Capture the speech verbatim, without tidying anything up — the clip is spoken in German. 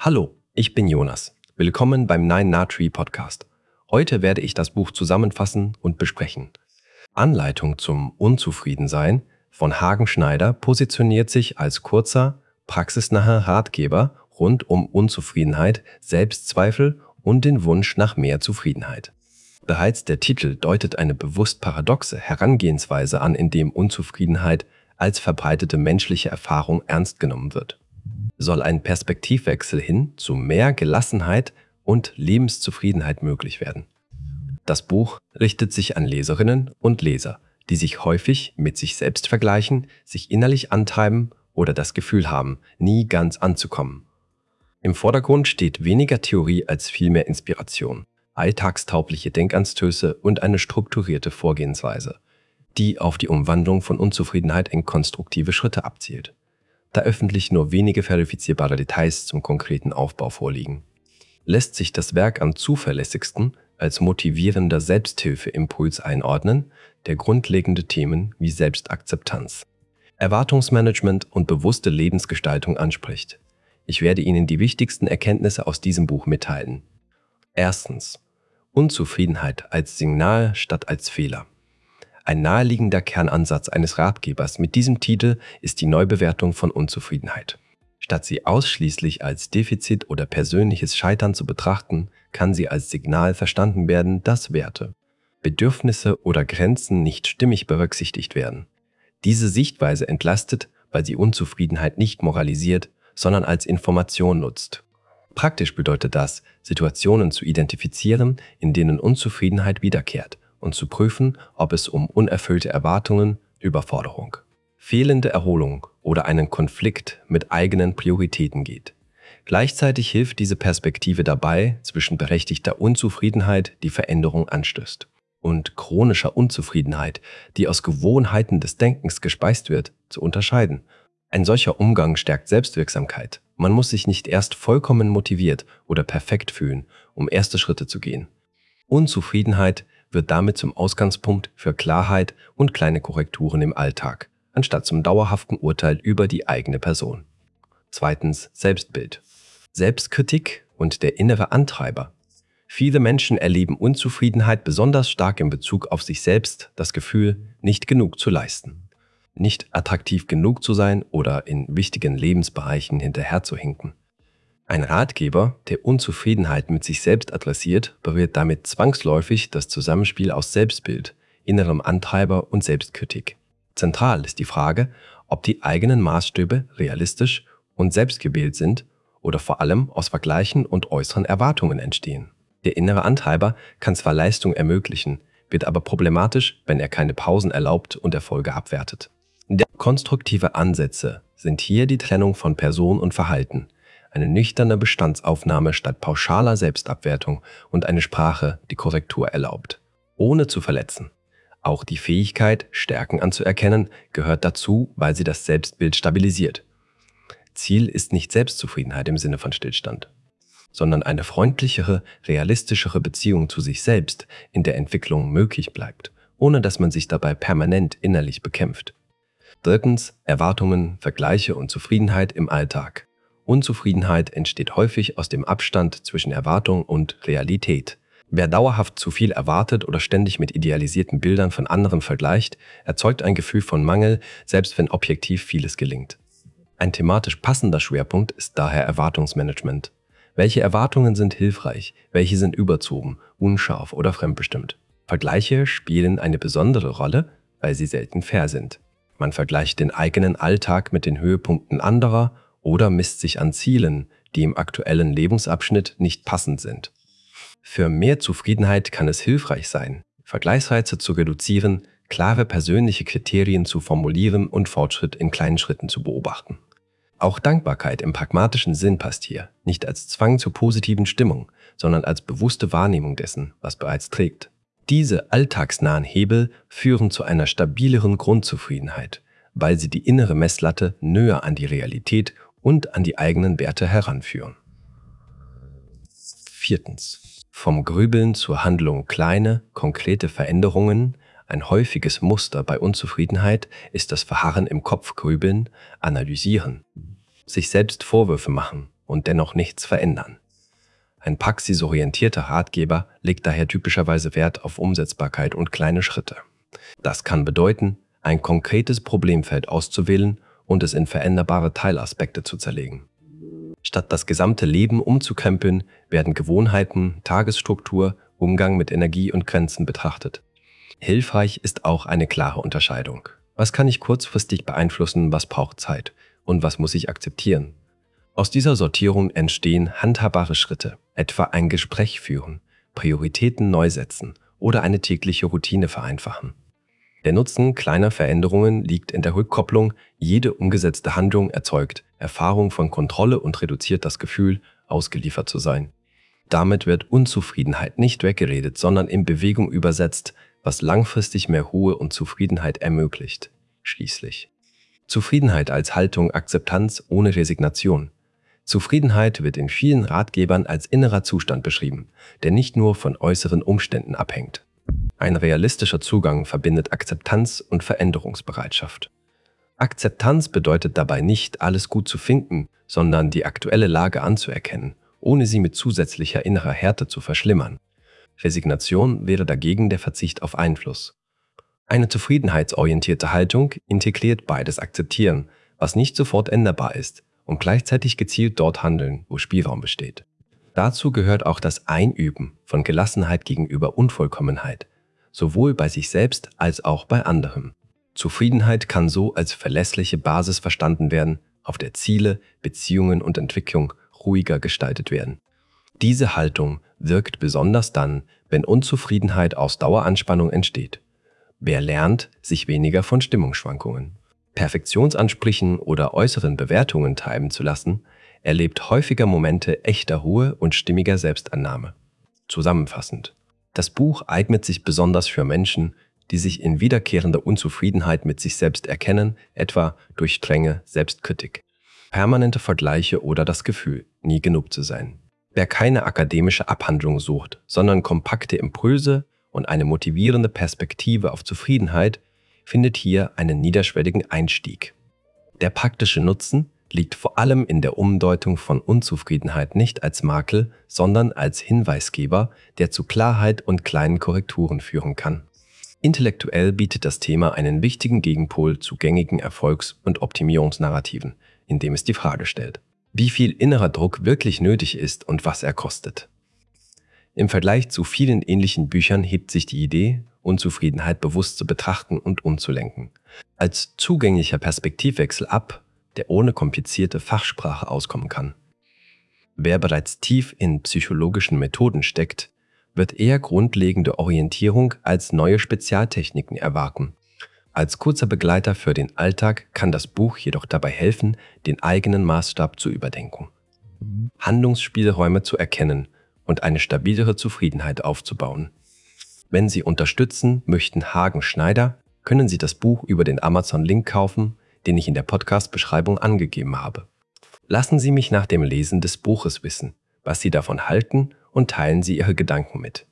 Hallo, ich bin Jonas. Willkommen beim Nine Na Tree Podcast. Heute werde ich das Buch zusammenfassen und besprechen. Anleitung zum Unzufriedensein von Hagen Schneider positioniert sich als kurzer, praxisnaher Ratgeber rund um Unzufriedenheit, Selbstzweifel und den Wunsch nach mehr Zufriedenheit. Bereits der Titel deutet eine bewusst paradoxe Herangehensweise an, in dem Unzufriedenheit als verbreitete menschliche Erfahrung ernst genommen wird. Soll ein Perspektivwechsel hin zu mehr Gelassenheit und Lebenszufriedenheit möglich werden. Das Buch richtet sich an Leserinnen und Leser, die sich häufig mit sich selbst vergleichen, sich innerlich antreiben oder das Gefühl haben, nie ganz anzukommen. Im Vordergrund steht weniger Theorie als vielmehr Inspiration, alltagstaugliche Denkanstöße und eine strukturierte Vorgehensweise, die auf die Umwandlung von Unzufriedenheit in konstruktive Schritte abzielt, da öffentlich nur wenige verifizierbare Details zum konkreten Aufbau vorliegen. Lässt sich das Werk am zuverlässigsten als motivierender Selbsthilfeimpuls einordnen, der grundlegende Themen wie Selbstakzeptanz, Erwartungsmanagement und bewusste Lebensgestaltung anspricht. Ich werde Ihnen die wichtigsten Erkenntnisse aus diesem Buch mitteilen. Erstens. Unzufriedenheit als Signal statt als Fehler. Ein naheliegender Kernansatz eines Ratgebers mit diesem Titel ist die Neubewertung von Unzufriedenheit. Statt sie ausschließlich als Defizit oder persönliches Scheitern zu betrachten, kann sie als Signal verstanden werden, dass Werte, Bedürfnisse oder Grenzen nicht stimmig berücksichtigt werden. Diese Sichtweise entlastet, weil sie Unzufriedenheit nicht moralisiert, sondern als Information nutzt. Praktisch bedeutet das, Situationen zu identifizieren, in denen Unzufriedenheit wiederkehrt, und zu prüfen, ob es um unerfüllte Erwartungen, Überforderung, fehlende Erholung oder einen Konflikt mit eigenen Prioritäten geht. Gleichzeitig hilft diese Perspektive dabei, zwischen berechtigter Unzufriedenheit, die Veränderung anstößt, und chronischer Unzufriedenheit, die aus Gewohnheiten des Denkens gespeist wird, zu unterscheiden. Ein solcher Umgang stärkt Selbstwirksamkeit. Man muss sich nicht erst vollkommen motiviert oder perfekt fühlen, um erste Schritte zu gehen. Unzufriedenheit wird damit zum Ausgangspunkt für Klarheit und kleine Korrekturen im Alltag, anstatt zum dauerhaften Urteil über die eigene Person. Zweitens, Selbstbild. Selbstkritik und der innere Antreiber. Viele Menschen erleben Unzufriedenheit besonders stark in Bezug auf sich selbst, das Gefühl, nicht genug zu leisten, nicht attraktiv genug zu sein oder in wichtigen Lebensbereichen hinterherzuhinken. Ein Ratgeber, der Unzufriedenheit mit sich selbst adressiert, berührt damit zwangsläufig das Zusammenspiel aus Selbstbild, innerem Antreiber und Selbstkritik. Zentral ist die Frage, ob die eigenen Maßstäbe realistisch und selbstgewählt sind oder vor allem aus Vergleichen und äußeren Erwartungen entstehen. Der innere Antreiber kann zwar Leistung ermöglichen, wird aber problematisch, wenn er keine Pausen erlaubt und Erfolge abwertet. Konstruktive Ansätze sind hier die Trennung von Person und Verhalten, eine nüchterne Bestandsaufnahme statt pauschaler Selbstabwertung und eine Sprache, die Korrektur erlaubt, ohne zu verletzen. Auch die Fähigkeit, Stärken anzuerkennen, gehört dazu, weil sie das Selbstbild stabilisiert. Ziel ist nicht Selbstzufriedenheit im Sinne von Stillstand, sondern eine freundlichere, realistischere Beziehung zu sich selbst, in der Entwicklung möglich bleibt, ohne dass man sich dabei permanent innerlich bekämpft. Drittens, Erwartungen, Vergleiche und Zufriedenheit im Alltag. Unzufriedenheit entsteht häufig aus dem Abstand zwischen Erwartung und Realität. Wer dauerhaft zu viel erwartet oder ständig mit idealisierten Bildern von anderen vergleicht, erzeugt ein Gefühl von Mangel, selbst wenn objektiv vieles gelingt. Ein thematisch passender Schwerpunkt ist daher Erwartungsmanagement. Welche Erwartungen sind hilfreich, welche sind überzogen, unscharf oder fremdbestimmt? Vergleiche spielen eine besondere Rolle, weil sie selten fair sind. Man vergleicht den eigenen Alltag mit den Höhepunkten anderer oder misst sich an Zielen, die im aktuellen Lebensabschnitt nicht passend sind. Für mehr Zufriedenheit kann es hilfreich sein, Vergleichsreize zu reduzieren, klare persönliche Kriterien zu formulieren und Fortschritt in kleinen Schritten zu beobachten. Auch Dankbarkeit im pragmatischen Sinn passt hier, nicht als Zwang zur positiven Stimmung, sondern als bewusste Wahrnehmung dessen, was bereits trägt. Diese alltagsnahen Hebel führen zu einer stabileren Grundzufriedenheit, weil sie die innere Messlatte näher an die Realität und an die eigenen Werte heranführen. Viertens. Vom Grübeln zur Handlung. Kleine, konkrete Veränderungen. Ein häufiges Muster bei Unzufriedenheit ist das Verharren im Kopf, Grübeln, Analysieren, sich selbst Vorwürfe machen und dennoch nichts verändern. Ein praxisorientierter Ratgeber legt daher typischerweise Wert auf Umsetzbarkeit und kleine Schritte. Das kann bedeuten, ein konkretes Problemfeld auszuwählen und es in veränderbare Teilaspekte zu zerlegen. Statt das gesamte Leben umzukrempeln, werden Gewohnheiten, Tagesstruktur, Umgang mit Energie und Grenzen betrachtet. Hilfreich ist auch eine klare Unterscheidung. Was kann ich kurzfristig beeinflussen, was braucht Zeit und was muss ich akzeptieren? Aus dieser Sortierung entstehen handhabbare Schritte, etwa ein Gespräch führen, Prioritäten neu setzen oder eine tägliche Routine vereinfachen. Der Nutzen kleiner Veränderungen liegt in der Rückkopplung, jede umgesetzte Handlung erzeugt Erfahrung von Kontrolle und reduziert das Gefühl, ausgeliefert zu sein. Damit wird Unzufriedenheit nicht weggeredet, sondern in Bewegung übersetzt, was langfristig mehr Ruhe und Zufriedenheit ermöglicht. Schließlich Zufriedenheit als Haltung, Akzeptanz ohne Resignation. Zufriedenheit wird in vielen Ratgebern als innerer Zustand beschrieben, der nicht nur von äußeren Umständen abhängt. Ein realistischer Zugang verbindet Akzeptanz und Veränderungsbereitschaft. Akzeptanz bedeutet dabei nicht, alles gut zu finden, sondern die aktuelle Lage anzuerkennen, ohne sie mit zusätzlicher innerer Härte zu verschlimmern. Resignation wäre dagegen der Verzicht auf Einfluss. Eine zufriedenheitsorientierte Haltung integriert beides Akzeptieren, was nicht sofort änderbar ist, und gleichzeitig gezielt dort handeln, wo Spielraum besteht. Dazu gehört auch das Einüben von Gelassenheit gegenüber Unvollkommenheit, sowohl bei sich selbst als auch bei anderen. Zufriedenheit kann so als verlässliche Basis verstanden werden, auf der Ziele, Beziehungen und Entwicklung ruhiger gestaltet werden. Diese Haltung wirkt besonders dann, wenn Unzufriedenheit aus Daueranspannung entsteht. Wer lernt, sich weniger von Stimmungsschwankungen, Perfektionsansprüchen oder äußeren Bewertungen treiben zu lassen, erlebt häufiger Momente echter Ruhe und stimmiger Selbstannahme. Zusammenfassend: Das Buch eignet sich besonders für Menschen, die sich in wiederkehrender Unzufriedenheit mit sich selbst erkennen, etwa durch strenge Selbstkritik, permanente Vergleiche oder das Gefühl, nie genug zu sein. Wer keine akademische Abhandlung sucht, sondern kompakte Impulse und eine motivierende Perspektive auf Zufriedenheit, findet hier einen niederschwelligen Einstieg. Der praktische Nutzen liegt vor allem in der Umdeutung von Unzufriedenheit nicht als Makel, sondern als Hinweisgeber, der zu Klarheit und kleinen Korrekturen führen kann. Intellektuell bietet das Thema einen wichtigen Gegenpol zu gängigen Erfolgs- und Optimierungsnarrativen, indem es die Frage stellt, wie viel innerer Druck wirklich nötig ist und was er kostet. Im Vergleich zu vielen ähnlichen Büchern hebt sich die Idee, Unzufriedenheit bewusst zu betrachten und umzulenken, als zugänglicher Perspektivwechsel ab, der ohne komplizierte Fachsprache auskommen kann. Wer bereits tief in psychologischen Methoden steckt, wird eher grundlegende Orientierung als neue Spezialtechniken erwarten. Als kurzer Begleiter für den Alltag kann das Buch jedoch dabei helfen, den eigenen Maßstab zu überdenken, Handlungsspielräume zu erkennen und eine stabilere Zufriedenheit aufzubauen. Wenn Sie unterstützen möchten Hagen Schneider, können Sie das Buch über den Amazon-Link kaufen, den ich in der Podcast-Beschreibung angegeben habe. Lassen Sie mich nach dem Lesen des Buches wissen, was Sie davon halten, und teilen Sie Ihre Gedanken mit.